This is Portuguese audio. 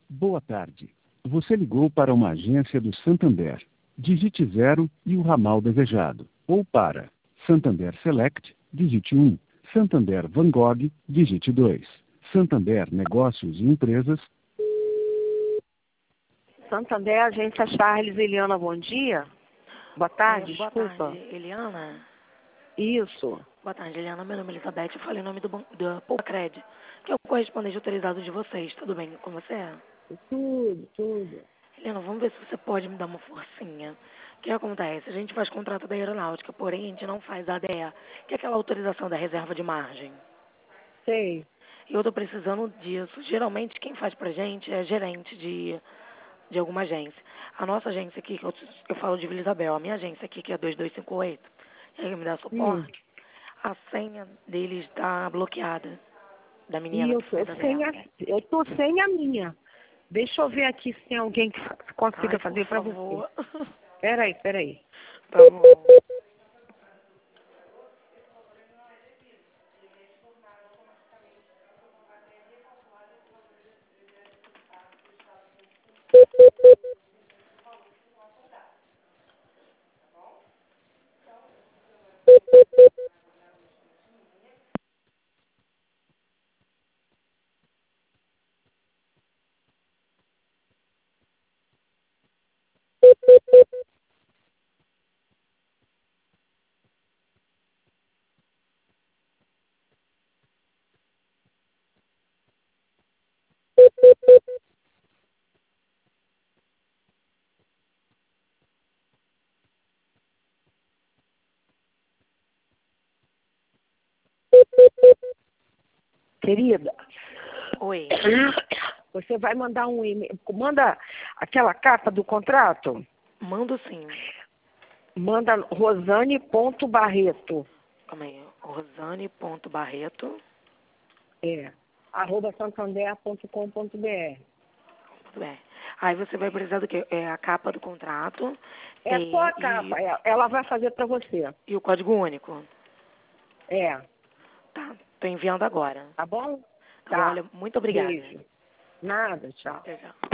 Boa tarde. Você ligou para uma agência do Santander. Digite 0 e o ramal desejado. Ou para Santander Select, digite 1. Santander Van Gogh, digite 2. Santander Negócios e Empresas. Santander, agência Charles, Eliana, bom dia. Boa tarde, Boa desculpa. tarde, Eliana. Isso. Boa tarde, Eliana. Meu nome é Elizabeth. Eu falei o nome do Poucred, que é o correspondente autorizado de vocês. Tudo bem com você? Tudo. Eliana, vamos ver se você pode me dar uma forcinha. O que acontece? A gente faz contrato da aeronáutica, porém a gente não faz ADE, que é aquela autorização da reserva de margem. Sei. E eu estou precisando disso. Geralmente quem faz pra gente é gerente de alguma agência. A nossa agência aqui, que eu falo de Vila Isabel, a minha agência aqui, que é 2258, ele me dá suporte, a senha dele está bloqueada, da menina E eu que tô faz a sem dela. eu tô sem a minha. Deixa eu ver aqui se tem alguém que consiga fazer para você. Por favor. Peraí. Tá bom. Querida, Oi. você vai mandar um e-mail. Manda aquela carta do contrato? Mando sim. Manda rosane.barreto. Calma aí. Rosane.barreto. @santander.com.br. Tudo bem. Aí você vai precisar do quê? É a capa do contrato. É só a capa. Ela vai fazer para você. E o código único. Tá. Tô enviando agora. Tá bom? Tá bom, olha, muito obrigada. Beijo. Nada, tchau. Até já.